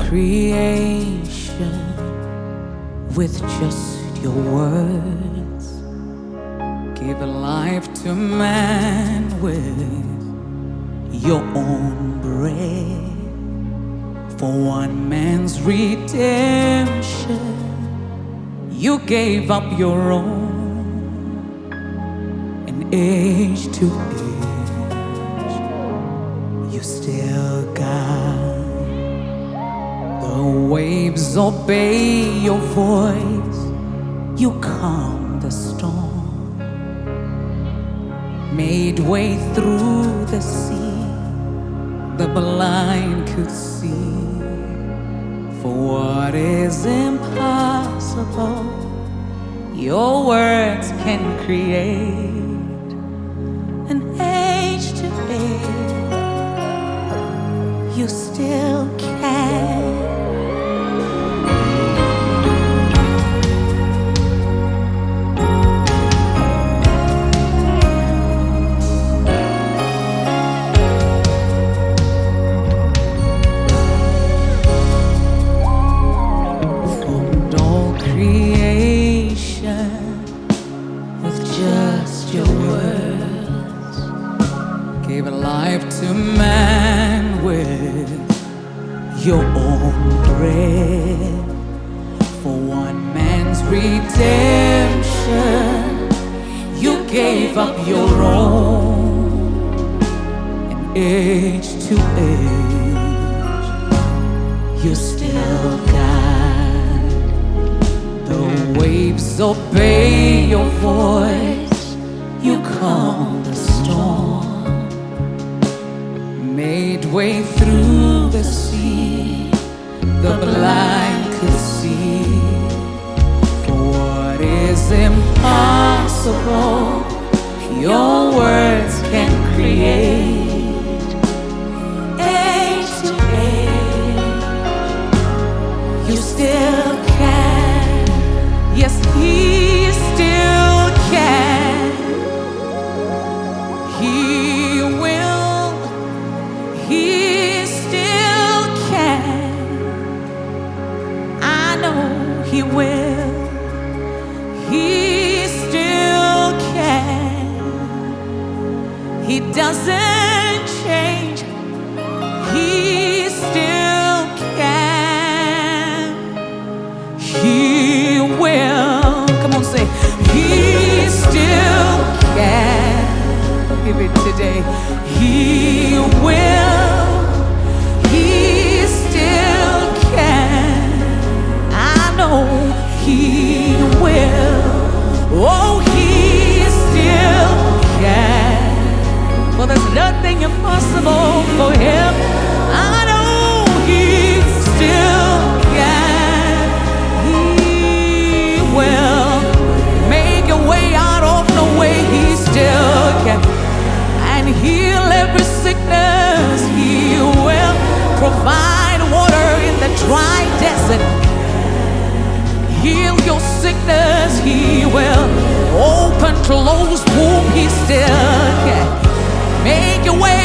creation with just your words. Give life to man with your own breath. For one man's redemption, you gave up your own. And age to age, you still guide. The waves obey your voice. You calm the storm. Made way through the sea. The blind could see. For what is impossible, your words can create. And age to age, you still can. Just your words gave life to man with your own breath. For one man's redemption, you gave up your own. And age to age, you still guide. The waves obey your voice. You calm the storm. Made way through the sea. The blind could see. For what is impossible, your words can create. Age to age, you still can. Yes, He still can. He will. He still can. I know He will. He still can. He doesn't change. He still can. He will. Come on, say, He still can. Give it today. He will. He still can. I know He will. Oh, He still can. For there's nothing impossible for Him. I know He still can. He will make a way out of no way. He still can. And heal every sickness. He will provide water in the dry desert. Heal your sickness. He will open closed womb. He still can. Make your way